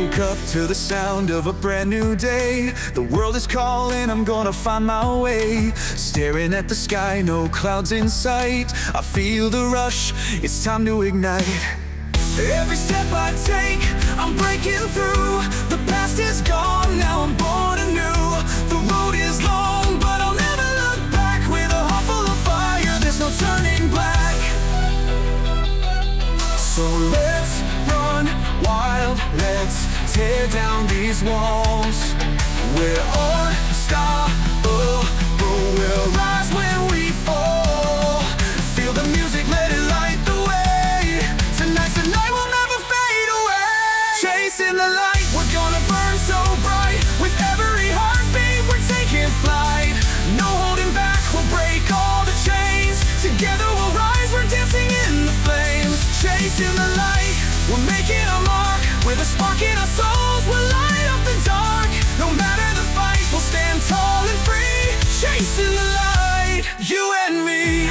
woke up to the sound of a brand new day. The world is calling, I'm gonna find my way. Staring at the sky, no clouds in sight. I feel the rush, it's time to ignite. Every step I take, I'm breaking through. The past is gone, now I'm born anew. The road is long, but I'll never look back. With a heart full of fire, there's no turning back. So let's run wild, let's tear down these walls. We're unstoppable, we'll rise when we fall. Feel the music, let it light the way. Tonight's the night, we'll never fade away. Chasing the light, we're gonna burn so bright. With every heartbeat, we're taking flight. No holding back, we'll break all the chains. Together we'll rise, we're dancing in the flames. Chasing the light, we're making a mark. With a spark in our souls, we'll light up the dark. No matter the fight, we'll stand tall and free. Chasing the light, you and me.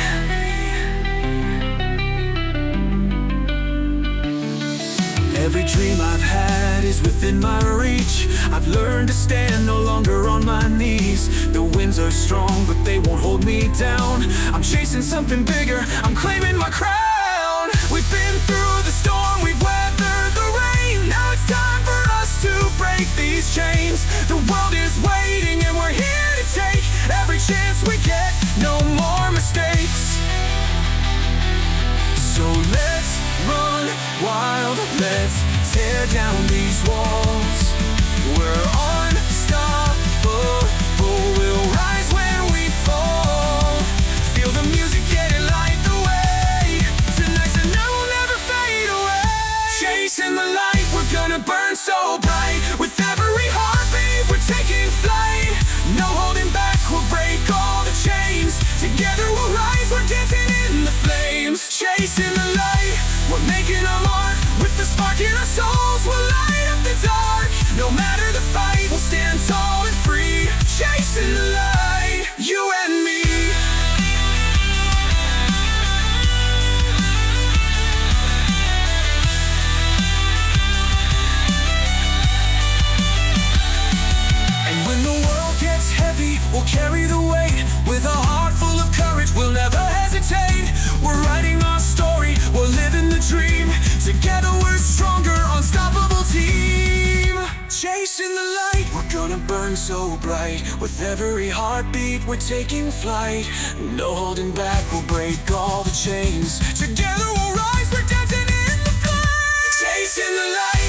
Every dream I've had is within my reach. I've learned to stand no longer on my knees. The winds are strong, but they won't hold me down. I'm chasing something bigger, I'm claiming my crown. We've been through the storm, we've weathered the rain. Now it's time for us to break these chains. The world is waiting and we're here to take every chance we get, no more mistakes. So let's run wild, let's tear down these walls. We're unstoppable, we'll rise when we fall. Feel the music, get it, light the way. Tonight's the night, we'll never fade away. Chasing the light, we're gonna burn so bright. With every heartbeat, we're taking flight. No holding back, we'll break all the chains. Together we'll rise, we're dancing in the flames. Chasing the light, we're making a mark. With the spark in our souls, we'll light up the dark. No matter the fight, we'll stand tall and free. Chasing the light, you and me. And when the world gets heavy, we'll carry the weight. With a heart full of courage, we'll never hesitate. We're writing our story, we're living the dream. Together we're stronger, unstoppable team. Chasing the light, we're gonna burn so bright. With every heartbeat, we're taking flight. No holding back, we'll break all the chains. Together we'll rise, we're dancing in the flames. Chasing the light.